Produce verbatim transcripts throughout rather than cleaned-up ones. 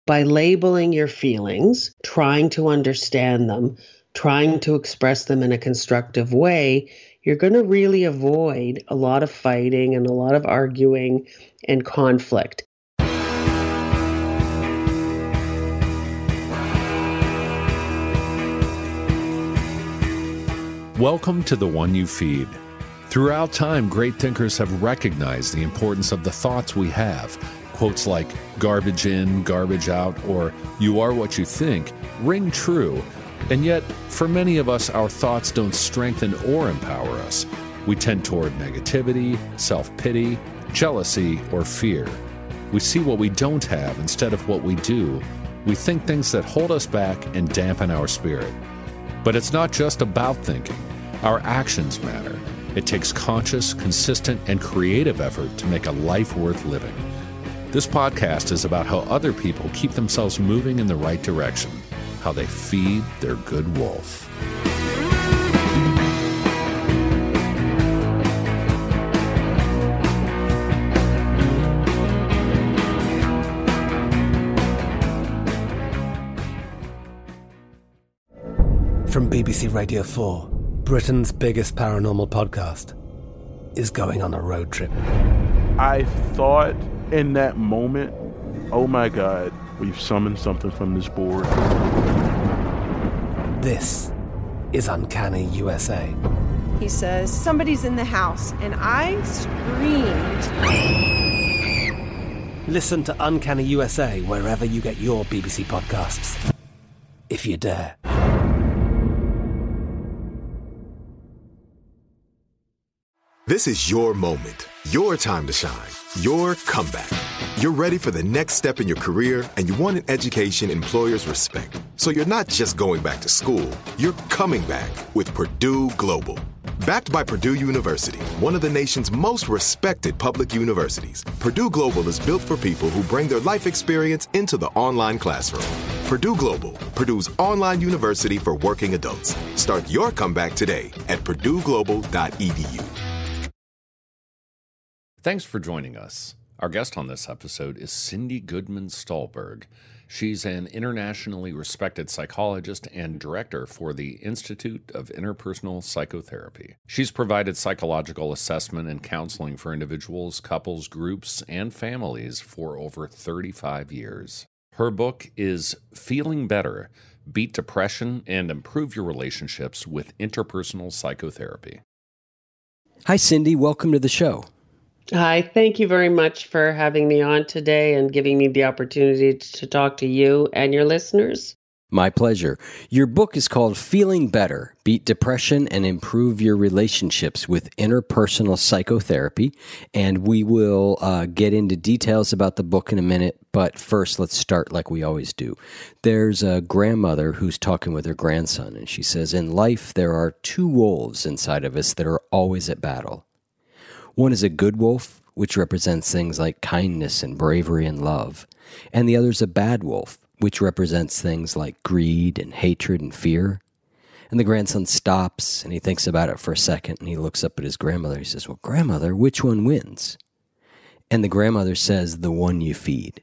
by labeling your feelings, trying to understand them, trying to express them in a constructive way, you're going to really avoid a lot of fighting and a lot of arguing and conflict. Welcome to The One You Feed. Throughout time, great thinkers have recognized the importance of the thoughts we have. Quotes like garbage in, garbage out, or you are what you think ring true. And yet, for many of us, our thoughts don't strengthen or empower us. We tend toward negativity, self-pity, jealousy, or fear. We see what we don't have instead of what we do. We think things that hold us back and dampen our spirit. But it's not just about thinking. Our actions matter. It takes conscious, consistent, and creative effort to make a life worth living. This podcast is about how other people keep themselves moving in the right direction, how they feed their good wolf. From B B C Radio four, Britain's biggest paranormal podcast is going on a road trip. I thought in that moment, oh my God, we've summoned something from this board. This is Uncanny U S A. He says, somebody's in the house, and I screamed. Listen to Uncanny U S A wherever you get your B B C podcasts, if you dare. This is your moment, your time to shine, your comeback. You're ready for the next step in your career, and you want an education employers respect. So you're not just going back to school, you're coming back with Purdue Global. Backed by Purdue University, one of the nation's most respected public universities, Purdue Global is built for people who bring their life experience into the online classroom. Purdue Global, Purdue's online university for working adults. Start your comeback today at purdue global dot e d u. Thanks for joining us. Our guest on this episode is Cindy Goodman Stolberg. She's an internationally respected psychologist and director for the Institute of Interpersonal Psychotherapy. She's provided psychological assessment and counseling for individuals, couples, groups, and families for over thirty-five years. Her book is Feeling Better: Beat Depression and Improve Your Relationships with Interpersonal Psychotherapy. Hi, Cindy. Welcome to the show. Hi, thank you very much for having me on today and giving me the opportunity to talk to you and your listeners. My pleasure. Your book is called Feeling Better: Beat Depression and Improve Your Relationships with Interpersonal Psychotherapy, and we will uh, get into details about the book in a minute, but first let's start like we always do. There's a grandmother who's talking with her grandson, and she says, in life there are two wolves inside of us that are always at battle. One is a good wolf, which represents things like kindness and bravery and love. And the other is a bad wolf, which represents things like greed and hatred and fear. And the grandson stops and he thinks about it for a second and he looks up at his grandmother. He says, well, grandmother, which one wins? And the grandmother says, the one you feed.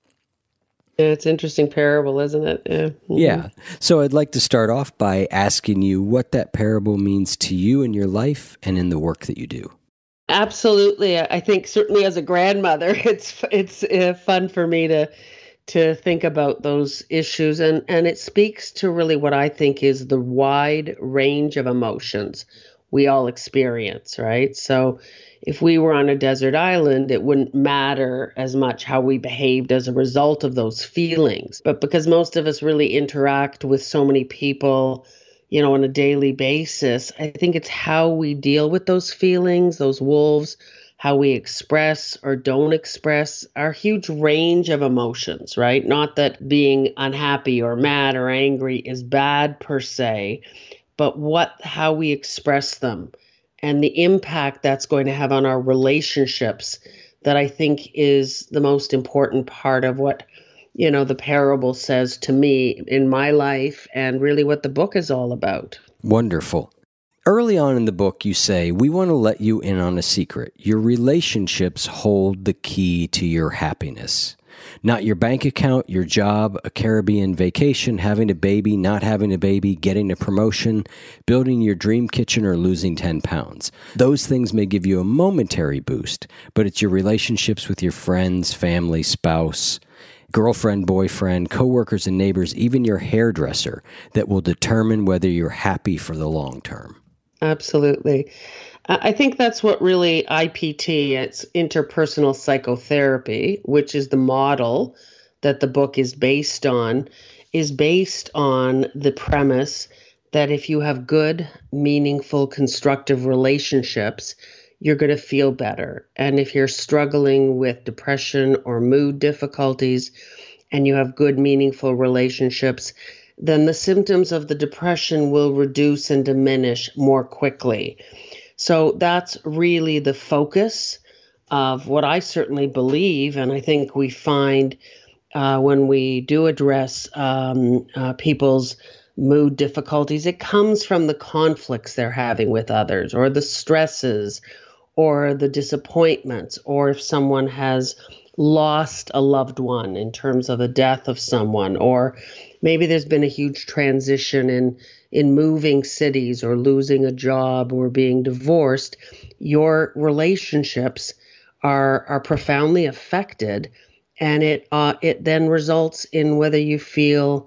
Yeah, it's an interesting parable, isn't it? Yeah. Mm-hmm. Yeah. So I'd like to start off by asking you what that parable means to you in your life and in the work that you do. Absolutely. I think certainly as a grandmother, it's it's uh, fun for me to to think about those issues. And, and it speaks to really what I think is the wide range of emotions we all experience, right? So if we were on a desert island, it wouldn't matter as much how we behaved as a result of those feelings. But because most of us really interact with so many people, you know, on a daily basis, I think it's how we deal with those feelings, those wolves, how we express or don't express our huge range of emotions, right? Not that being unhappy or mad or angry is bad per se, but what, how we express them and the impact that's going to have on our relationships that I think is the most important part of what, you know, the parable says to me in my life and really what the book is all about. Wonderful. Early on in the book, you say, we want to let you in on a secret. Your relationships hold the key to your happiness. Not your bank account, your job, a Caribbean vacation, having a baby, not having a baby, getting a promotion, building your dream kitchen, or losing ten pounds. Those things may give you a momentary boost, but it's your relationships with your friends, family, spouse, girlfriend, boyfriend, coworkers, and neighbors, even your hairdresser, that will determine whether you're happy for the long term. Absolutely. I think that's what really I P T, it's interpersonal psychotherapy, which is the model that the book is based on, is based on the premise that if you have good, meaningful, constructive relationships, you're going to feel better. And if you're struggling with depression or mood difficulties and you have good, meaningful relationships, then the symptoms of the depression will reduce and diminish more quickly. So that's really the focus of what I certainly believe, and I think we find uh, when we do address um, uh, people's mood difficulties, it comes from the conflicts they're having with others, or the stresses, or the disappointments, or if someone has lost a loved one in terms of the death of someone, or maybe there's been a huge transition in in moving cities or losing a job or being divorced. Your relationships are are profoundly affected, and it uh, it then results in whether you feel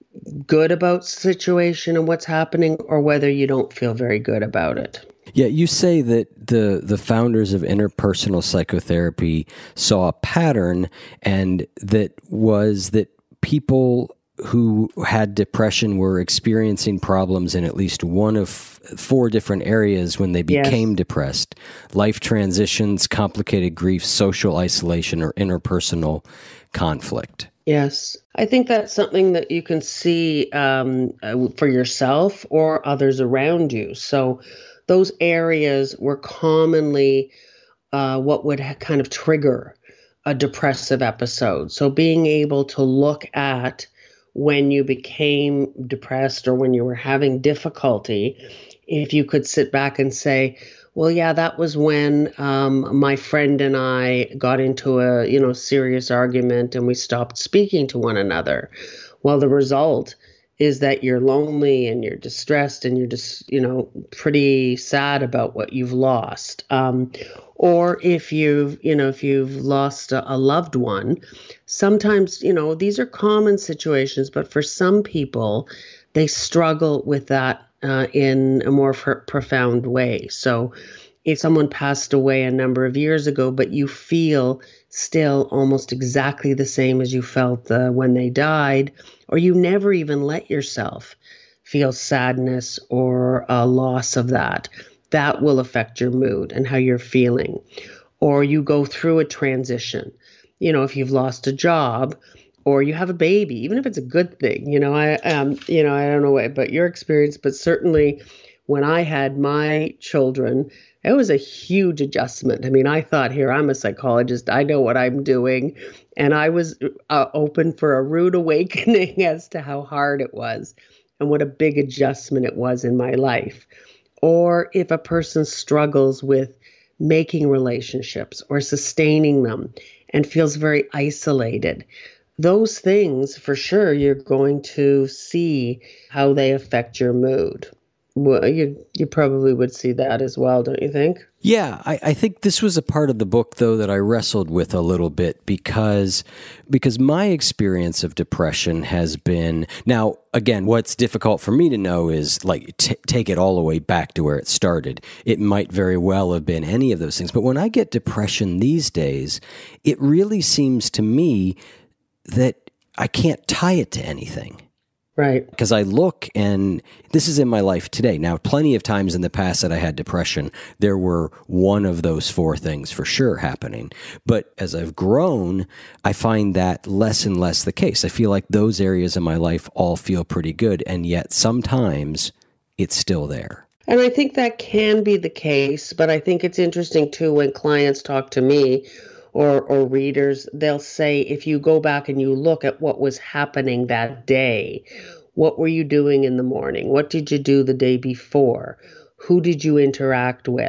good about the situation and what's happening, or whether you don't feel very good about it. Yeah, you say that the the founders of interpersonal psychotherapy saw a pattern, and that was that people who had depression were experiencing problems in at least one of four different areas when they became yes. depressed: life transitions, complicated grief, social isolation, or interpersonal conflict. Yes. I think that's something that you can see um, for yourself or others around you. So those areas were commonly uh, what would ha- kind of trigger a depressive episode. So being able to look at when you became depressed or when you were having difficulty, if you could sit back and say, well, yeah, that was when um, my friend and I got into a, you know, serious argument and we stopped speaking to one another. Well, the result is that you're lonely and you're distressed and you're just, you know, pretty sad about what you've lost. Um, or if you've, you know, if you've lost a, a loved one, sometimes, you know, these are common situations, but for some people, they struggle with that uh, in a more f- profound way. So if someone passed away a number of years ago, but you feel still almost exactly the same as you felt uh, when they died, or you never even let yourself feel sadness or a loss of that, that will affect your mood and how you're feeling. Or you go through a transition. You know, if you've lost a job or you have a baby, even if it's a good thing, you know, I um, you know, I don't know about your experience, but certainly when I had my children, it was a huge adjustment. I mean, I thought, here, I'm a psychologist. I know what I'm doing. And I was uh, open for a rude awakening as to how hard it was and what a big adjustment it was in my life. Or if a person struggles with making relationships or sustaining them and feels very isolated, those things, for sure, you're going to see how they affect your mood. Well, you you probably would see that as well, don't you think? Yeah, I, I think this was a part of the book, though, that I wrestled with a little bit because because my experience of depression has been, now, again, what's difficult for me to know is, like, t- take it all the way back to where it started. It might very well have been any of those things. But when I get depression these days, it really seems to me that I can't tie it to anything. Right. Because I look, and this is in my life today. Now, plenty of times in the past that I had depression, there were one of those four things for sure happening. But as I've grown, I find that less and less the case. I feel like those areas of my life all feel pretty good, and yet sometimes it's still there. And I think that can be the case, but I think it's interesting, too, when clients talk to me or or readers, they'll say, if you go back and you look at what was happening that day, what were you doing in the morning? What did you do the day before? Who did you interact with?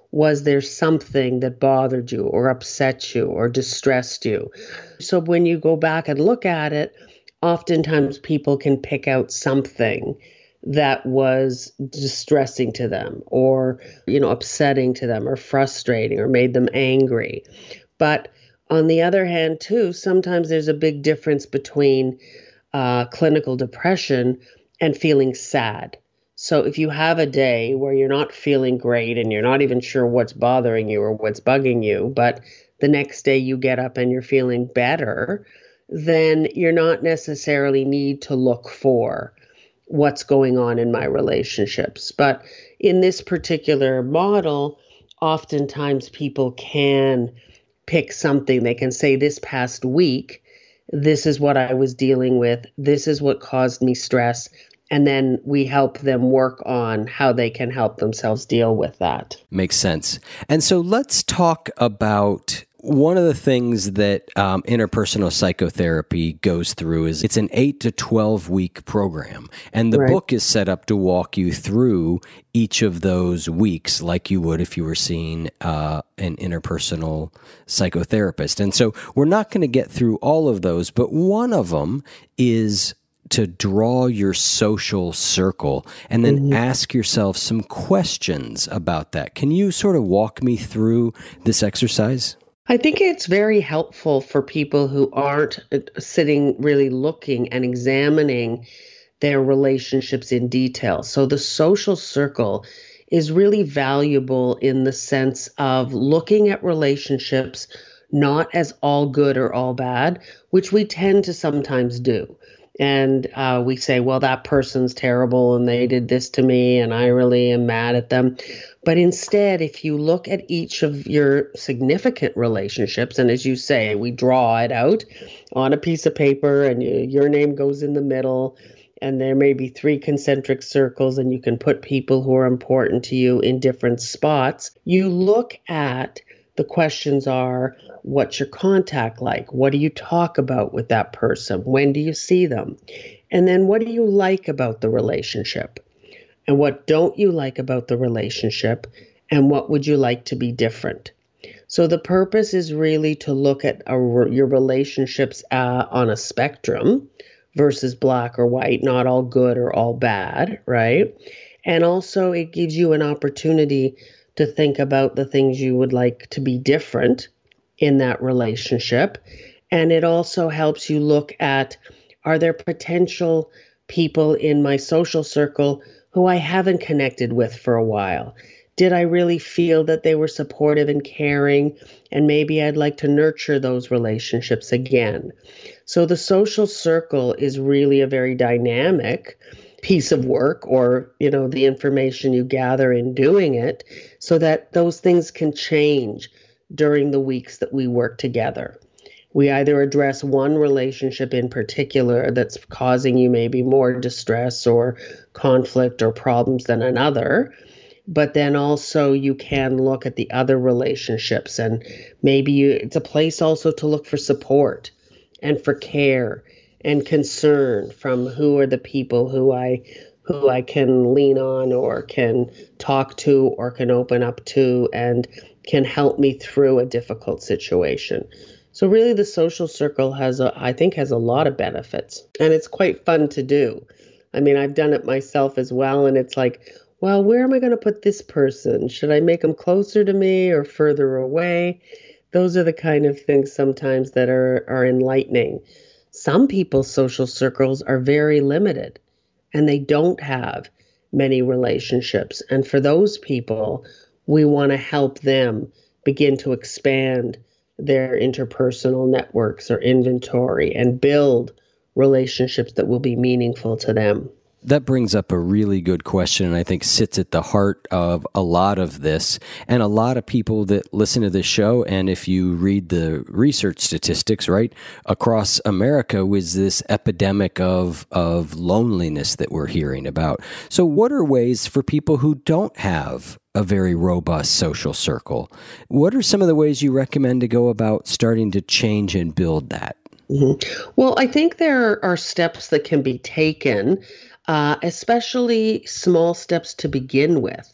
Was there something that bothered you or upset you or distressed you? So when you go back and look at it, oftentimes people can pick out something that was distressing to them or, you know, upsetting to them or frustrating or made them angry. But on the other hand, too, sometimes there's a big difference between uh, clinical depression and feeling sad. So if you have a day where you're not feeling great and you're not even sure what's bothering you or what's bugging you, but the next day you get up and you're feeling better, then you're not necessarily need to look for what's going on in my relationships. But in this particular model, oftentimes people can pick something. They can say, this past week, this is what I was dealing with. This is what caused me stress. And then we help them work on how they can help themselves deal with that. Makes sense. And so let's talk about one of the things that um, interpersonal psychotherapy goes through is it's an eight to twelve week program. And the right. book is set up to walk you through each of those weeks like you would if you were seeing uh, an interpersonal psychotherapist. And so we're not going to get through all of those, but one of them is to draw your social circle and then mm-hmm. ask yourself some questions about that. Can you sort of walk me through this exercise? I think it's very helpful for people who aren't sitting really looking and examining their relationships in detail. So the social circle is really valuable in the sense of looking at relationships not as all good or all bad, which we tend to sometimes do. And uh, we say, well, that person's terrible and they did this to me and I really am mad at them. But instead, if you look at each of your significant relationships, and as you say, we draw it out on a piece of paper and you, your name goes in the middle, and there may be three concentric circles and you can put people who are important to you in different spots. You look at the questions are, what's your contact like? What do you talk about with that person? When do you see them? And then what do you like about the relationship? And what don't you like about the relationship? And what would you like to be different? So the purpose is really to look at a, your relationships uh, on a spectrum versus black or white, not all good or all bad, right? And also it gives you an opportunity to think about the things you would like to be different in that relationship. And it also helps you look at, are there potential people in my social circle who I haven't connected with for a while? Did I really feel that they were supportive and caring? And maybe I'd like to nurture those relationships again. So the social circle is really a very dynamic piece of work, or, you know, the information you gather in doing it, so that those things can change during the weeks that we work together. We either address one relationship in particular that's causing you maybe more distress or conflict or problems than another, but then also you can look at the other relationships, and maybe you, it's a place also to look for support and for care and concern from who are the people who I who I can lean on or can talk to or can open up to and can help me through a difficult situation. So really the social circle has, a, I think, has a lot of benefits, and it's quite fun to do. I mean, I've done it myself as well, and it's like, well, where am I going to put this person? Should I make them closer to me or further away? Those are the kind of things sometimes that are, are enlightening. Some people's social circles are very limited and they don't have many relationships. And for those people, we want to help them begin to expand their interpersonal networks or inventory and build relationships that will be meaningful to them. That brings up a really good question, and I think sits at the heart of a lot of this. And a lot of people that listen to this show, and if you read the research statistics, right, across America was this epidemic of, of loneliness that we're hearing about. So what are ways for people who don't have a very robust social circle? What are some of the ways you recommend to go about starting to change and build that? Mm-hmm. Well, I think there are steps that can be taken, uh, especially small steps to begin with.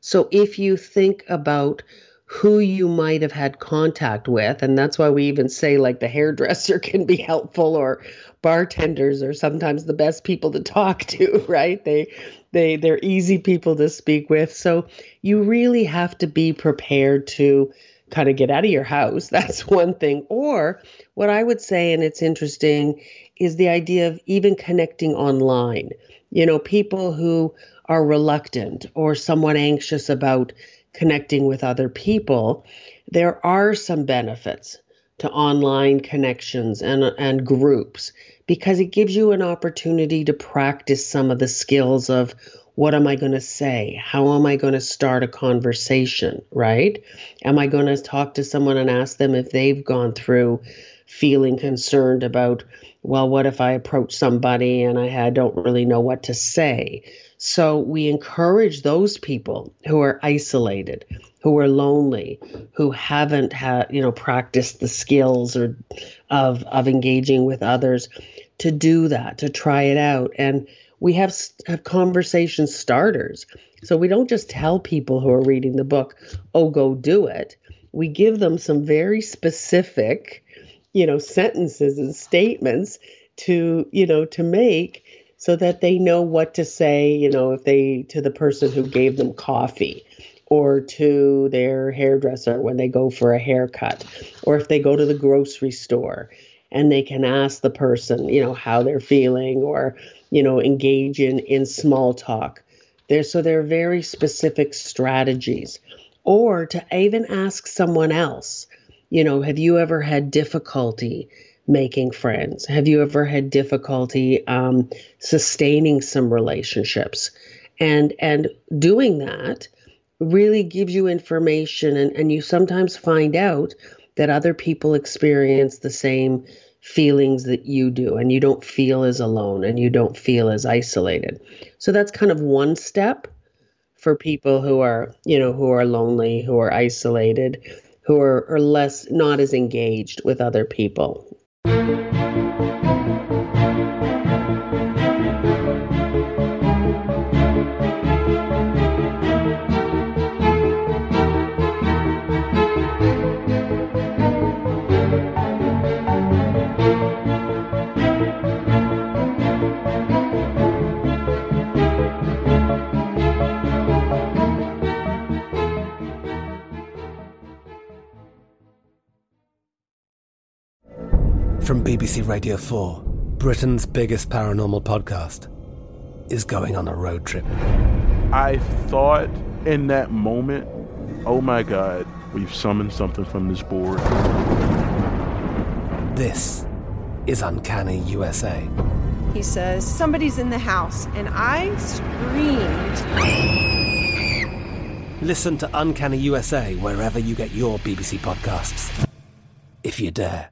So if you think about who you might have had contact with, and that's why we even say like the hairdresser can be helpful, or bartenders are sometimes the best people to talk to, right? They they they're easy people to speak with. So you really have to be prepared to kind of get out of your house. That's one thing. Or what I would say, and it's interesting, is the idea of even connecting online. You know, people who are reluctant or somewhat anxious about connecting with other people, there are some benefits to online connections and, and groups, because it gives you an opportunity to practice some of the skills of what am I going to say? How am I going to start a conversation, right? Am I going to talk to someone and ask them if they've gone through feeling concerned about, well, what if I approach somebody and I don't really know what to say? So we encourage those people who are isolated, who are lonely, who haven't had, you know, practiced the skills or of of engaging with others, to do that, to try it out. And we have, have conversation starters. So we don't just tell people who are reading the book, oh, go do it. We give them some very specific, you know, sentences and statements to, you know, to make, so that they know what to say, you know, if they, to the person who gave them coffee, or to their hairdresser when they go for a haircut, or if they go to the grocery store and they can ask the person, you know, how they're feeling, or, you know, engage in, in small talk. There, so there are very specific strategies. Or to even ask someone else, you know, have you ever had difficulty making friends? Have you ever had difficulty um, sustaining some relationships? And and doing that really gives you information, and, and you sometimes find out that other people experience the same feelings that you do, and you don't feel as alone, and you don't feel as isolated. So that's kind of one step for people who are, you know, who are lonely, who are isolated, who are, are less, not as engaged with other people. From B B C Radio four, Britain's biggest paranormal podcast is going on a road trip. I thought in that moment, oh my God, we've summoned something from this board. This is Uncanny U S A. He says, somebody's in the house, and I screamed. Listen to Uncanny U S A wherever you get your B B C podcasts, if you dare.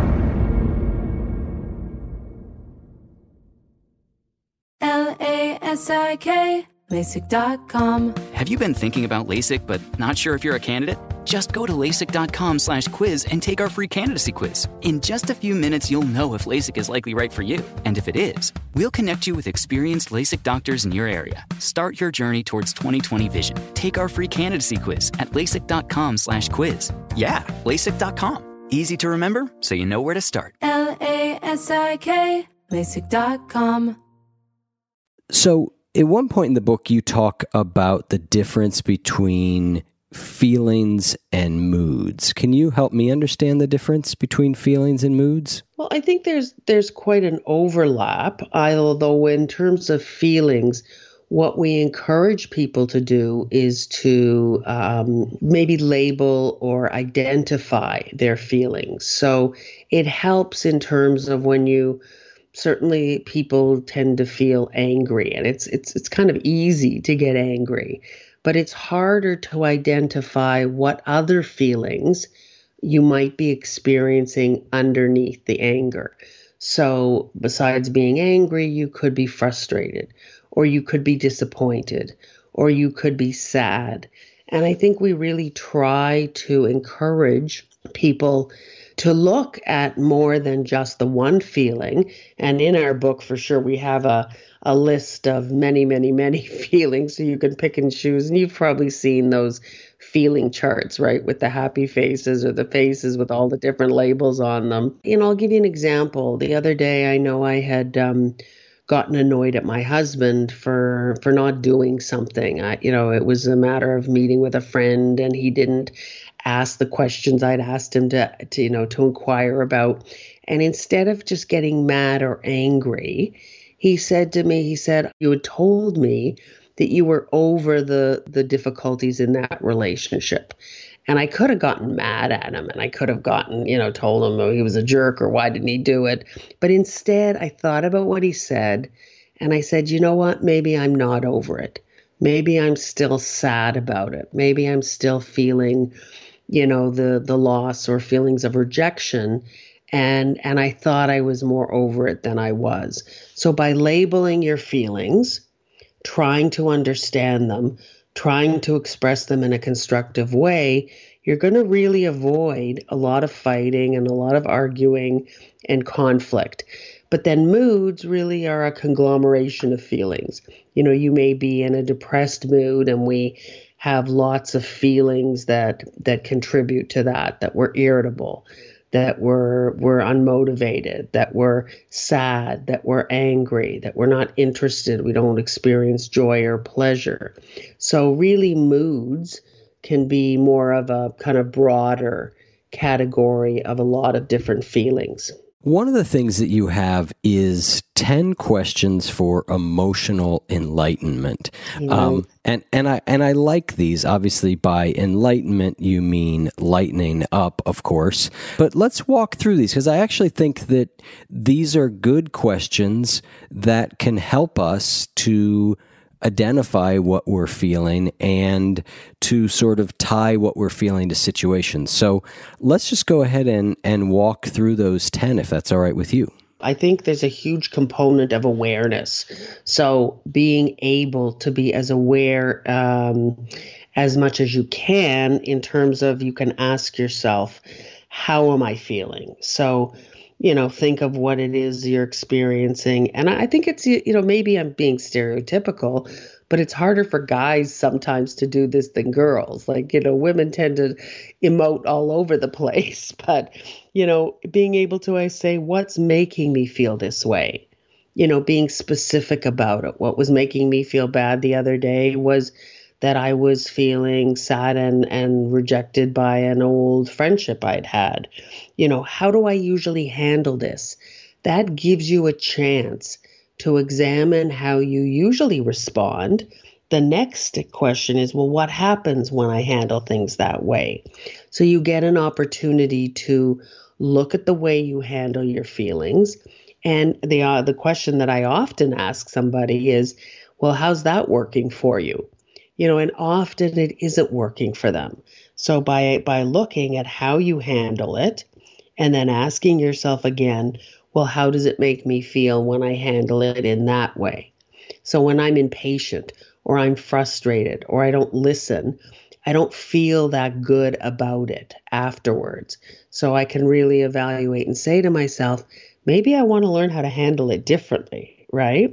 L A S I K, LASIK dot com. Have you been thinking about LASIK but not sure if you're a candidate? Just go to LASIK.com slash quiz and take our free candidacy quiz. In just a few minutes, you'll know if LASIK is likely right for you. And if it is, we'll connect you with experienced LASIK doctors in your area. Start your journey towards twenty twenty vision. Take our free candidacy quiz at LASIK.com slash quiz. Yeah, LASIK dot com. Easy to remember, so you know where to start. L A S I K, LASIK dot com. So, at one point in the book, you talk about the difference between feelings and moods. Can you help me understand the difference between feelings and moods? Well, I think there's there's quite an overlap, although in terms of feelings, what we encourage people to do is to um, maybe label or identify their feelings. So it helps in terms of when you certainly people tend to feel angry, and it's it's it's kind of easy to get angry, but it's harder to identify what other feelings you might be experiencing underneath the anger. So besides being angry, you could be frustrated, or you could be disappointed, or you could be sad. And I think we really try to encourage people to look at more than just the one feeling. And in our book, for sure, we have a, a list of many, many, many feelings, so you can pick and choose. And you've probably seen those feeling charts, right, with the happy faces or the faces with all the different labels on them. You know, I'll give you an example. The other day, I know I had um, gotten annoyed at my husband for for not doing something. I, you know, it was a matter of meeting with a friend, and he didn't ask the questions I'd asked him to, to, you know, to inquire about. And instead of just getting mad or angry, he said to me, he said, you had told me that you were over the, the difficulties in that relationship. And I could have gotten mad at him, and I could have gotten, you know, told him oh, he was a jerk or why didn't he do it? But instead, I thought about what he said, and I said, you know what? Maybe I'm not over it. Maybe I'm still sad about it. Maybe I'm still feeling, you know, the the loss or feelings of rejection. And and I thought I was more over it than I was. So by labeling your feelings, trying to understand them, trying to express them in a constructive way, you're going to really avoid a lot of fighting and a lot of arguing and conflict. But then moods really are a conglomeration of feelings. You know, you may be in a depressed mood, and we have lots of feelings that that contribute to that, that we're irritable, that we're we're unmotivated, that we're sad, that we're angry, that we're not interested, we don't experience joy or pleasure. So really moods can be more of a kind of broader category of a lot of different feelings. One of the things that you have is ten questions for emotional enlightenment. Right. Um, and, and I and I like these. Obviously, by enlightenment, you mean lightening up, of course. But let's walk through these, because I actually think that these are good questions that can help us to identify what we're feeling and to sort of tie what we're feeling to situations. So let's just go ahead and, and walk through those ten, if that's all right with you. I think there's a huge component of awareness. So being able to be as aware um, as much as you can, in terms of you can ask yourself, how am I feeling? So, you know, think of what it is you're experiencing. And I think it's, you know, maybe I'm being stereotypical, but it's harder for guys sometimes to do this than girls. Like, you know, women tend to emote all over the place. But, you know, being able to, I say, what's making me feel this way? You know, being specific about it. What was making me feel bad the other day was that I was feeling sad and, and rejected by an old friendship I'd had. You know, how do I usually handle this? That gives you a chance to examine how you usually respond. The next question is, well, what happens when I handle things that way? So you get an opportunity to look at the way you handle your feelings. And the uh, the question that I often ask somebody is, well, how's that working for you? You know, and often it isn't working for them. So by by looking at how you handle it, and then asking yourself again, well, how does it make me feel when I handle it in that way? So when I'm impatient, or I'm frustrated, or I don't listen, I don't feel that good about it afterwards. So I can really evaluate and say to myself, maybe I want to learn how to handle it differently, right?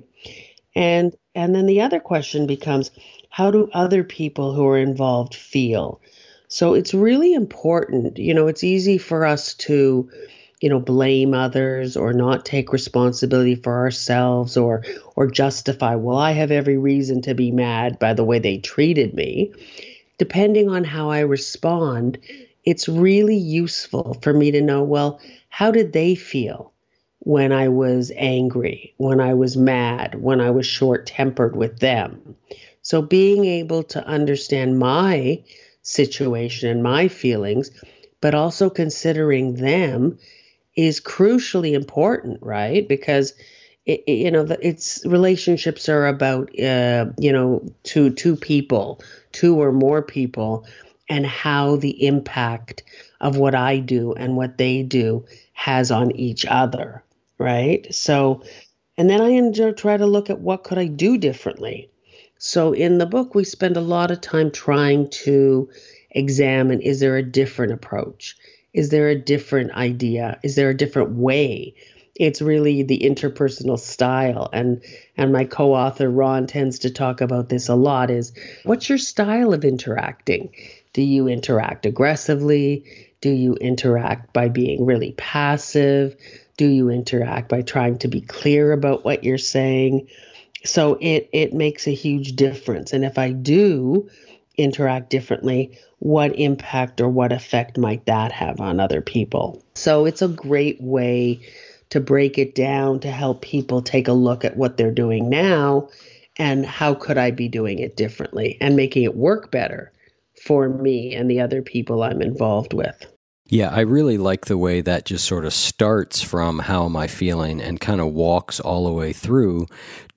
And and then the other question becomes, how do other people who are involved feel? So it's really important. You know, it's easy for us to, you know, blame others or not take responsibility for ourselves, or or justify, well, I have every reason to be mad by the way they treated me. Depending on how I respond, it's really useful for me to know, well, how did they feel when I was angry, when I was mad, when I was short-tempered with them? So being able to understand my situation and my feelings, but also considering them, is crucially important, right? Because it, it, you know, it's relationships are about uh, you know, two two people, two or more people, and how the impact of what I do and what they do has on each other, right? So, and then I enjoy, try to look at what could I do differently. So in the book, we spend a lot of time trying to examine, is there a different approach? Is there a different idea? Is there a different way? It's really the interpersonal style. And and my co-author Ron tends to talk about this a lot is, what's your style of interacting? Do you interact aggressively? Do you interact by being really passive? Do you interact by trying to be clear about what you're saying? So it it makes a huge difference. And if I do interact differently, what impact or what effect might that have on other people? So it's a great way to break it down, to help people take a look at what they're doing now and how could I be doing it differently and making it work better for me and the other people I'm involved with. Yeah, I really like the way that just sort of starts from how am I feeling and kind of walks all the way through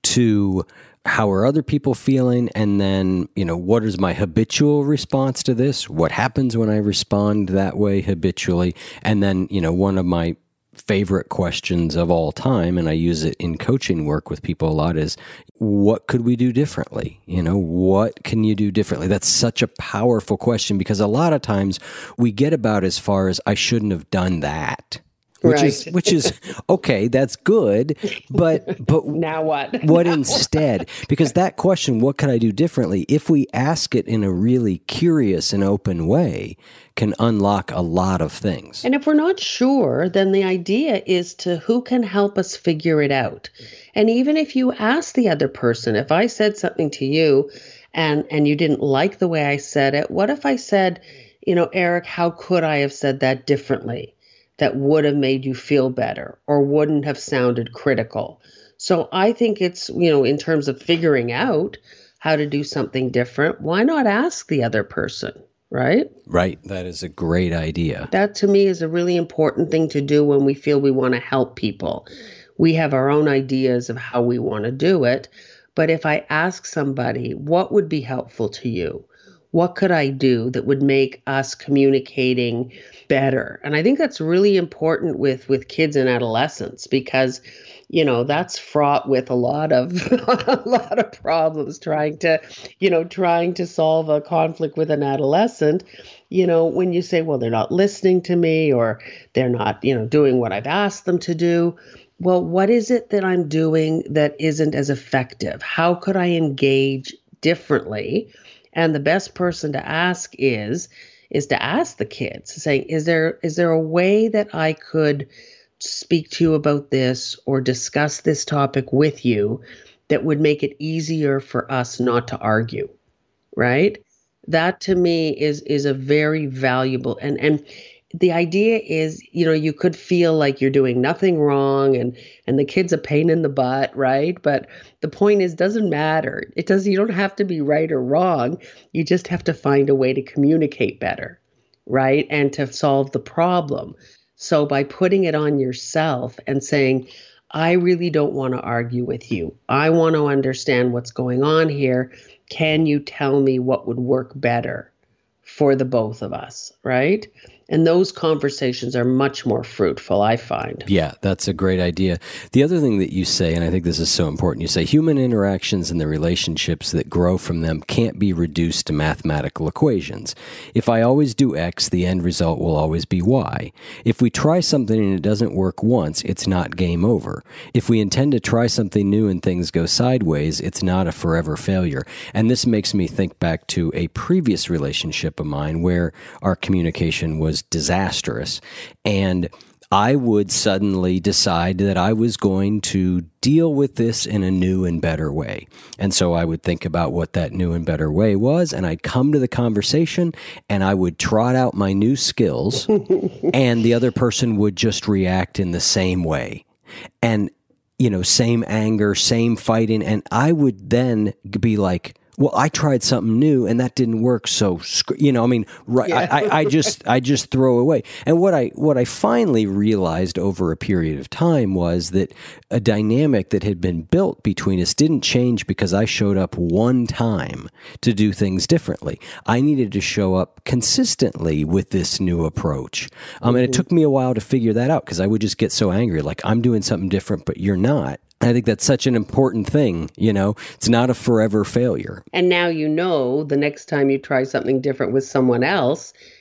to how are other people feeling, and then, you know, what is my habitual response to this? What happens when I respond that way habitually? And then, you know, one of my favorite questions of all time, and I use it in coaching work with people a lot, is what could we do differently? You know, what can you do differently? That's such a powerful question, because a lot of times we get about as far as I shouldn't have done that. Which right. is which is okay, that's good, but but now what? What instead? Because that question, what could I do differently, if we ask it in a really curious and open way, can unlock a lot of things. And if we're not sure, then the idea is to who can help us figure it out. And even if you ask the other person, if I said something to you and and you didn't like the way I said it, what if I said, you know, Eric, how could I have said that differently? That would have made you feel better or wouldn't have sounded critical. So I think it's, you know, in terms of figuring out how to do something different, why not ask the other person, right? Right. That is a great idea. That to me is a really important thing to do when we feel we want to help people. We have our own ideas of how we want to do it. But if I ask somebody, what would be helpful to you? What could I do that would make us communicating better? And I think that's really important with, with kids and adolescents, because, you know, that's fraught with a lot of a lot of problems trying to, you know, trying to solve a conflict with an adolescent. You know, when you say, well, they're not listening to me, or they're not, you know, doing what I've asked them to do. Well, what is it that I'm doing that isn't as effective? How could I engage differently? And the best person to ask is, is to ask the kids, saying, is there is there a way that I could speak to you about this or discuss this topic with you that would make it easier for us not to argue, right? That to me is is a very valuable, and and the idea is, you know, you could feel like you're doing nothing wrong and and the kid's a pain in the butt, right? But the point is, doesn't matter. It does. You don't have to be right or wrong. You just have to find a way to communicate better, right? And to solve the problem. So by putting it on yourself and saying, I really don't want to argue with you. I want to understand what's going on here. Can you tell me what would work better for the both of us, right? And those conversations are much more fruitful, I find. Yeah, that's a great idea. The other thing that you say, and I think this is so important, you say human interactions and the relationships that grow from them can't be reduced to mathematical equations. If I always do X, the end result will always be Y. If we try something and it doesn't work once, it's not game over. If we intend to try something new and things go sideways, it's not a forever failure. And this makes me think back to a previous relationship of mine where our communication was disastrous, and I would suddenly decide that I was going to deal with this in a new and better way. And so I would think about what that new and better way was, and I'd come to the conversation and I would trot out my new skills, and the other person would just react in the same way. And, you know, same anger, same fighting, and I would then be like, well, I tried something new and that didn't work. So, you know, I mean, right, yeah. I, I, I just, I just throw away. And what I, what I finally realized over a period of time was that a dynamic that had been built between us didn't change because I showed up one time to do things differently. I needed to show up consistently with this new approach. Um, mm-hmm. And it took me a while to figure that out because I would just get so angry, like I'm doing something different, but you're not. I think that's such an important thing, you know, it's not a forever failure. And now, you know, the next time you try something different with someone else,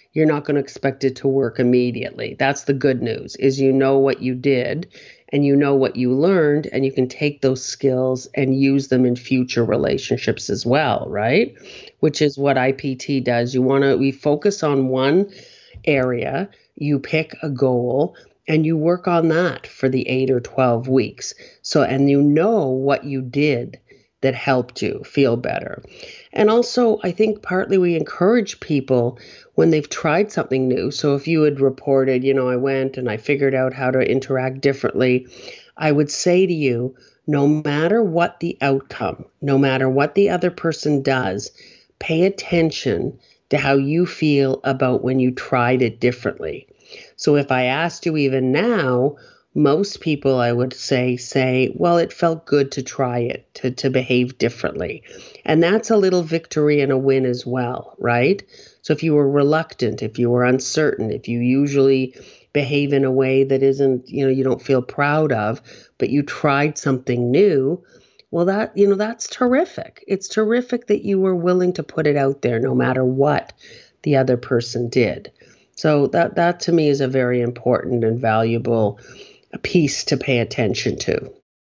you're not going to expect it to work immediately. That's the good news, is you know what you did and you know what you learned, and you can take those skills and use them in future relationships as well, right? Which is what I P T does. You want to, we focus on one area, you pick a goal, and you work on that for the eight or twelve weeks. So, and you know what you did that helped you feel better. And also, I think partly we encourage people when they've tried something new. So if you had reported, you know, I went and I figured out how to interact differently, I would say to you, no matter what the outcome, no matter what the other person does, pay attention to how you feel about when you tried it differently. So if I asked you even now, most people, I would say, say, well, it felt good to try it, to, to behave differently. And that's a little victory and a win as well, right? So if you were reluctant, if you were uncertain, if you usually behave in a way that isn't, you know, you don't feel proud of, but you tried something new, well, that, you know, that's terrific. It's terrific that you were willing to put it out there no matter what the other person did. So that, that to me is a very important and valuable piece to pay attention to.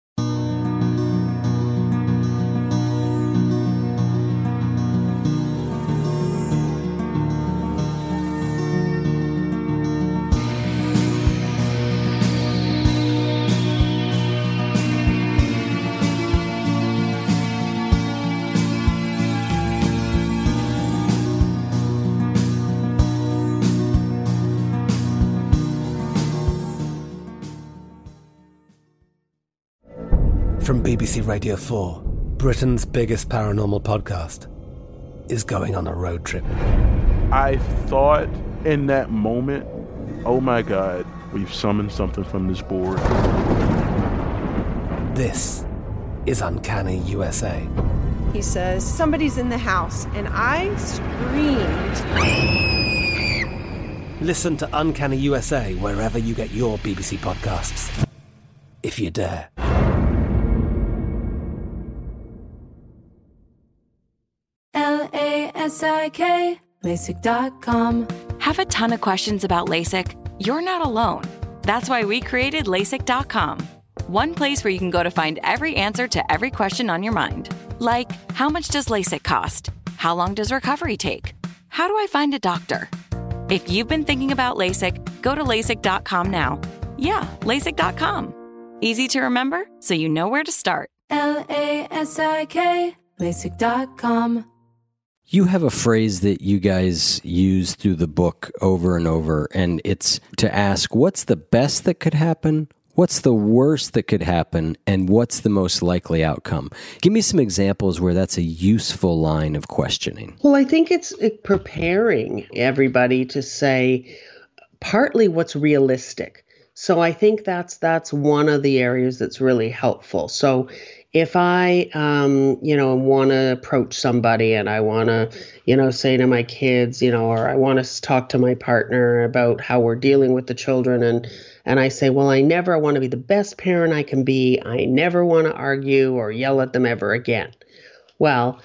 From B B C Radio four, Britain's biggest paranormal podcast is going on a road trip. I thought in that moment, oh my God, we've summoned something from this board. This is Uncanny U S A. He says, somebody's in the house, and I screamed. Listen to Uncanny U S A wherever you get your B B C podcasts, if you dare. L A S I K, LASIK dot com. Have a ton of questions about LASIK? You're not alone. That's why we created LASIK dot com. One place where you can go to find every answer to every question on your mind. Like, how much does LASIK cost? How long does recovery take? How do I find a doctor? If you've been thinking about LASIK, go to LASIK dot com now. Yeah, LASIK dot com. Easy to remember, so you know where to start. L A S I K, LASIK dot com. You have a phrase that you guys use through the book over and over, and it's to ask, what's the best that could happen? What's the worst that could happen? And what's the most likely outcome? Give me some examples where that's a useful line of questioning. Well, I think it's preparing everybody to say partly what's realistic. So I think that's that's one of the areas that's really helpful. So if I, um, you know, want to approach somebody and I want to, you know, say to my kids, you know, or I want to talk to my partner about how we're dealing with the children, and and I say, well, I never want to be the best parent I can be. I never want to argue or yell at them ever again. Well,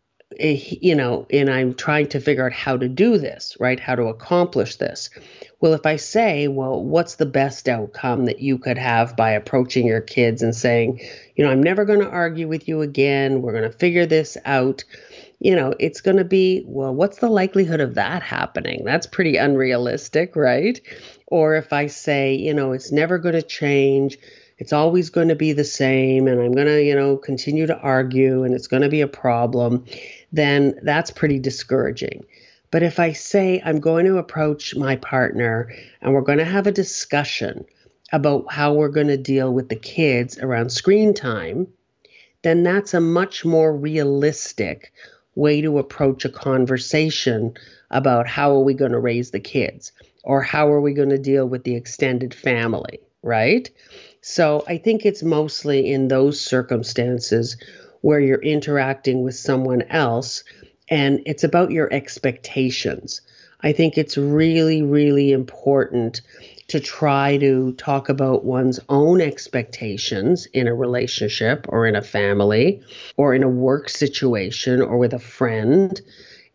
you know, and I'm trying to figure out how to do this, right? How to accomplish this. Well, if I say, well, what's the best outcome that you could have by approaching your kids and saying, you know, I'm never going to argue with you again. We're going to figure this out. You know, it's going to be, well, what's the likelihood of that happening? That's pretty unrealistic, right? Or if I say, you know, it's never going to change. It's always going to be the same, and I'm going to, you know, continue to argue, and it's going to be a problem, then that's pretty discouraging. But if I say I'm going to approach my partner and we're going to have a discussion about how we're going to deal with the kids around screen time, then that's a much more realistic way to approach a conversation about how are we going to raise the kids, or how are we going to deal with the extended family, right? So I think it's mostly in those circumstances where you're interacting with someone else, and it's about your expectations. I think it's really, really important to try to talk about one's own expectations in a relationship or in a family or in a work situation or with a friend,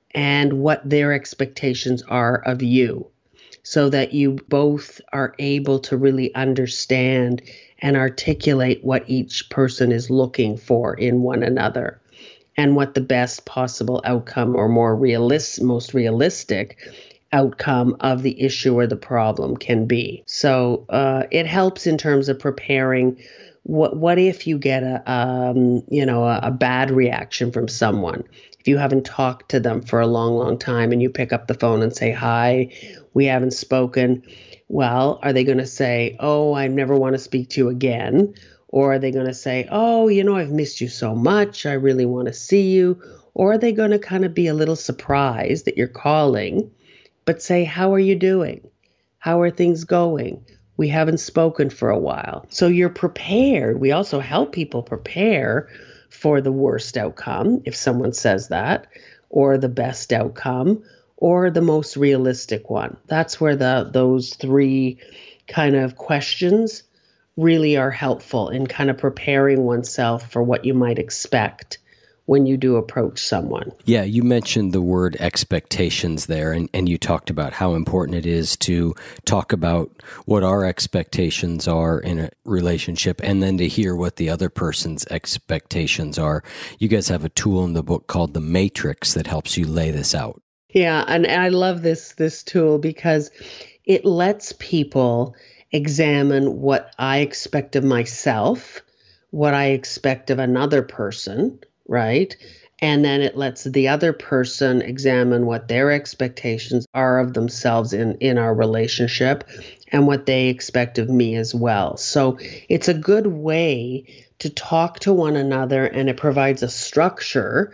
and what their expectations are of you, so that you both are able to really understand and articulate what each person is looking for in one another and what the best possible outcome or more realist, most realistic outcome of the issue or the problem can be. So uh, it helps in terms of preparing. What what if you get a um, you know a, a bad reaction from someone? If you haven't talked to them for a long, long time and you pick up the phone and say, "Hi, we haven't spoken." Well, are they going to say, "Oh, I never want to speak to you again"? Or are they going to say, "Oh, you know, I've missed you so much. I really want to see you"? Or are they going to kind of be a little surprised that you're calling, but say, "How are you doing? How are things going? We haven't spoken for a while." So you're prepared. We also help people prepare for the worst outcome, if someone says that, or the best outcome, or the most realistic one. That's where the those three kind of questions really are helpful in kind of preparing oneself for what you might expect when you do approach someone. Yeah, you mentioned the word expectations there, and, and you talked about how important it is to talk about what our expectations are in a relationship and then to hear what the other person's expectations are. You guys have a tool in the book called The Matrix that helps you lay this out. Yeah, and I love this this tool because it lets people examine what I expect of myself, what I expect of another person, right? And then it lets the other person examine what their expectations are of themselves in, in our relationship and what they expect of me as well. So it's a good way to talk to one another, and it provides a structure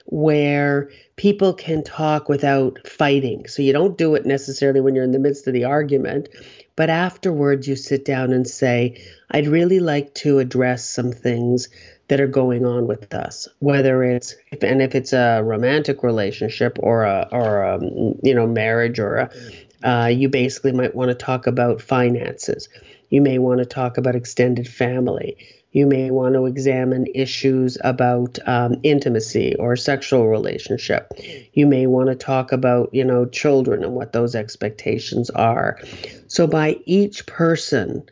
where people can talk without fighting. So you don't do it necessarily when you're in the midst of the argument, but afterwards you sit down and say, "I'd really like to address some things that are going on with us," whether it's, and if it's a romantic relationship or a, or a, you know, marriage, or a, uh, you basically might want to talk about finances. You may want to talk about extended family. You may want to examine issues about um, intimacy or sexual relationship. You may want to talk about, you know, children and what those expectations are. So by each person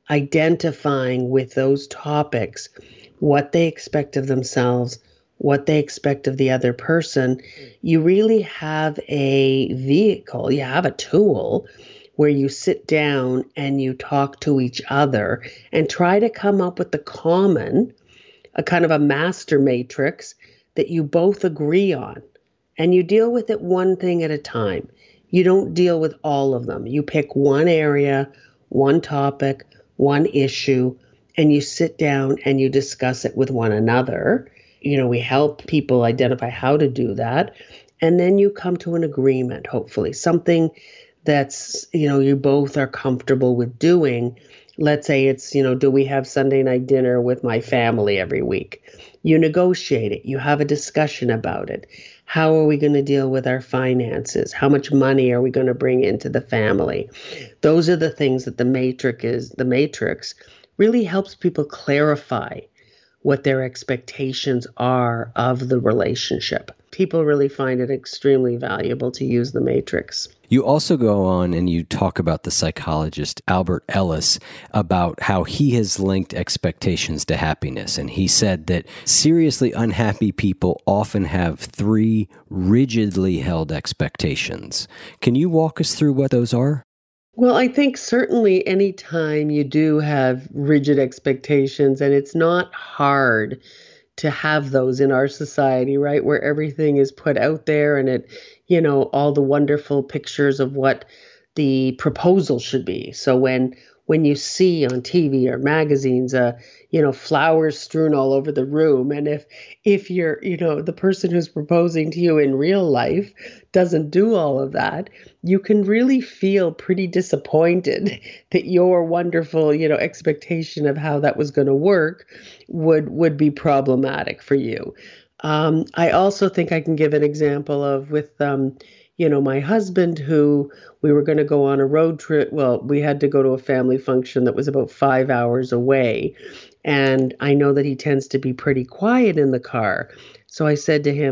identifying with those topics, what they expect of themselves, what they expect of the other person, you really have a vehicle, you have a tool where you sit down and you talk to each other and try to come up with the common, a kind of a master matrix that you both agree on. And you deal with it one thing at a time. You don't deal with all of them. You pick one area, one topic, one issue, and you sit down and you discuss it with one another. You know, we help people identify how to do that. And then you come to an agreement, hopefully, something that's, you know, you both are comfortable with doing. Let's say it's, you know, do we have Sunday night dinner with my family every week? You negotiate it. You have a discussion about it. How are we going to deal with our finances? How much money are we going to bring into the family? Those are the things that the matrix is, the matrix really helps people clarify what their expectations are of the relationship. People really find it extremely valuable to use the matrix. You also go on and you talk about the psychologist Albert Ellis, about how he has linked expectations to happiness. And he said that seriously unhappy people often have three rigidly held expectations. Can you walk us through what those are? Well, I think certainly any time you do have rigid expectations, and it's not hard to have those in our society, right, where everything is put out there and it, you know, all the wonderful pictures of what the proposal should be. So when when you see on T V or magazines, uh, you know, flowers strewn all over the room, and if if you're, you know, the person who's proposing to you in real life doesn't do all of that, you can really feel pretty disappointed that your wonderful, you know, expectation of how that was going to work would would be problematic for you. Um, I also think I can give an example of with, um, you know, my husband, who we were going to go on a road trip. Well, we had to go to a family function that was about five hours away. And I know that he tends to be pretty quiet in the car. So I said to him,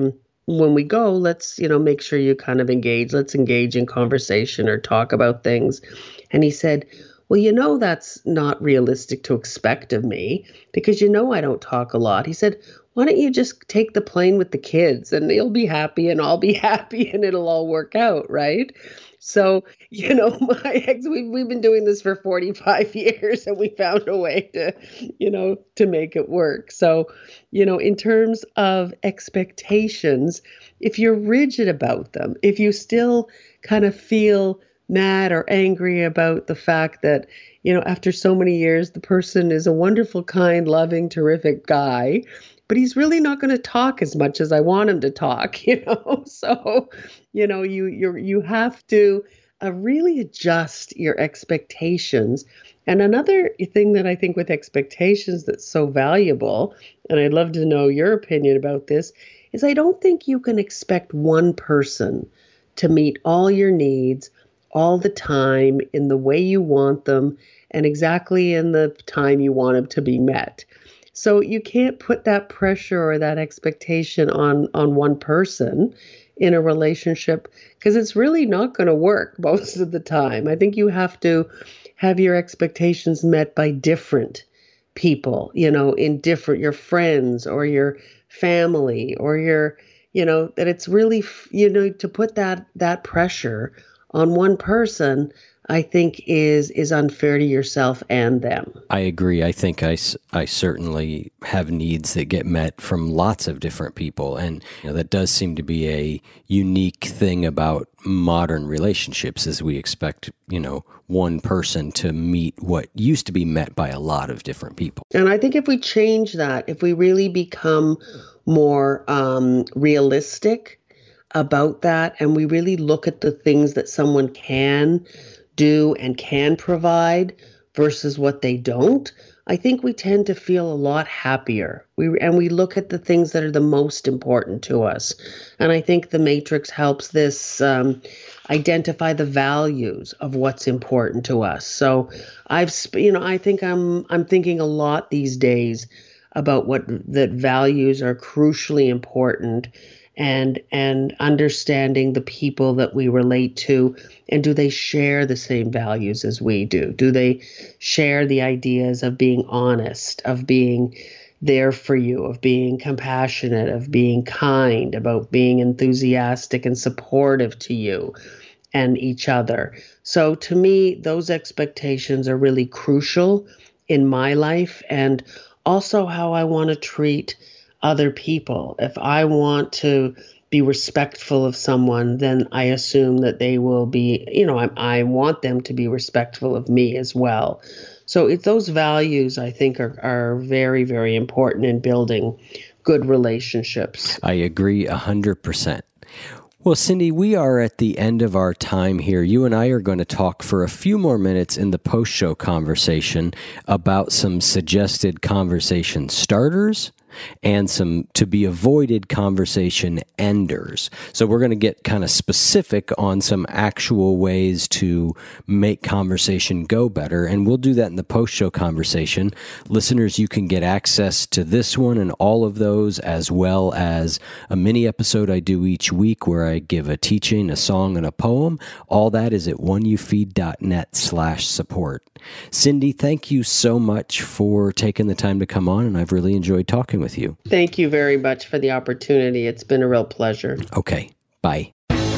when we go, let's, you know, make sure you kind of engage. Let's engage in conversation or talk about things. And he said, well, you know, that's not realistic to expect of me because, you know, I don't talk a lot. He said, why don't you just take the plane with the kids and they'll be happy and I'll be happy and it'll all work out, right? So, you know, my ex, we've, we've been doing this for forty-five years and we found a way to, you know, to make it work. So, you know, in terms of expectations, if you're rigid about them, if you still kind of feel mad or angry about the fact that, you know, after so many years, the person is a wonderful, kind, loving, terrific guy, but he's really not going to talk as much as I want him to talk, you know? So, you know, you you you have to uh, really adjust your expectations. And another thing that I think with expectations that's so valuable, and I'd love to know your opinion about this, is I don't think you can expect one person to meet all your needs all the time in the way you want them and exactly in the time you want them to be met. So you can't put that pressure or that expectation on, on one person in a relationship because it's really not going to work most of the time. I think you have to have your expectations met by different people, you know, in different, your friends or your family or your, you know, that it's really, you know, to put that, that pressure on one person, I think is is unfair to yourself and them. I agree. I think I, I certainly have needs that get met from lots of different people. And you know, that does seem to be a unique thing about modern relationships is we expect, you know, one person to meet what used to be met by a lot of different people. And I think if we change that, if we really become more um, realistic about that, and we really look at the things that someone can do and can provide versus what they don't, I think we tend to feel a lot happier. We and we look at the things that are the most important to us. And I think the Matrix helps this um, identify the values of what's important to us. So I've, you know, I think I'm I'm thinking a lot these days about what that values are crucially important. And and understanding the people that we relate to, and do they share the same values as we do? Do they share the ideas of being honest, of being there for you, of being compassionate, of being kind, about being enthusiastic and supportive to you and each other? So to me, those expectations are really crucial in my life, and also how I want to treat other people. If I want to be respectful of someone, then I assume that they will be, you know, I, I want them to be respectful of me as well. So it's those values, I think, are, are very, very important in building good relationships. I agree one hundred percent. Well, Cindy, we are at the end of our time here. You and I are going to talk for a few more minutes in the post-show conversation about some suggested conversation starters and some to be avoided conversation enders. So we're going to get kind of specific on some actual ways to make conversation go better, and we'll do that in the post-show conversation. Listeners, you can get access to this one and all of those, as well as a mini episode I do each week where I give a teaching, a song, and a poem. All that is at oneyoufeed.net slash support. Cindy, thank you so much for taking the time to come on, and I've really enjoyed talking with you. Thank you very much for the opportunity. It's been a real pleasure. Okay, bye.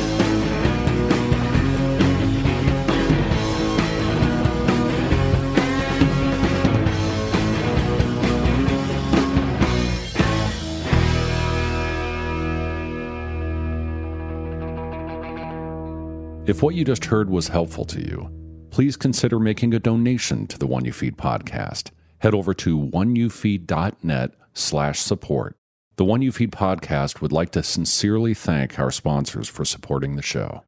If what you just heard was helpful to you, please consider making a donation to the One You Feed podcast. Head over to oneyoufeed.net slash support. The One You Feed podcast would like to sincerely thank our sponsors for supporting the show.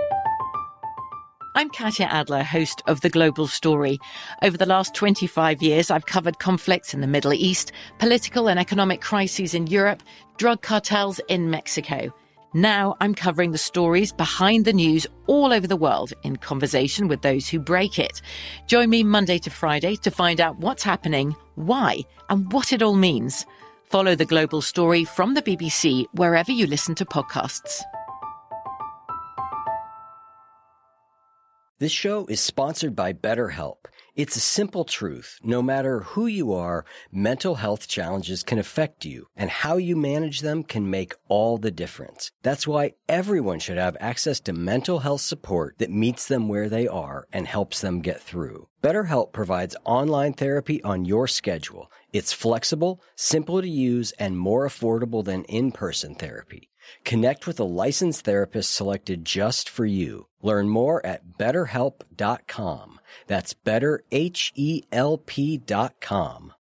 I'm Katya Adler, host of The Global Story. Over the last twenty-five years, I've covered conflicts in the Middle East, political and economic crises in Europe, drug cartels in Mexico. Now I'm covering the stories behind the news all over the world in conversation with those who break it. Join me Monday to Friday to find out what's happening, why, and what it all means. Follow The Global Story from the B B C wherever you listen to podcasts. This show is sponsored by BetterHelp. It's a simple truth. No matter who you are, mental health challenges can affect you, and how you manage them can make all the difference. That's why everyone should have access to mental health support that meets them where they are and helps them get through. BetterHelp provides online therapy on your schedule. It's flexible, simple to use, and more affordable than in-person therapy. Connect with a licensed therapist selected just for you. Learn more at better help dot com. That's better H E L P dot com.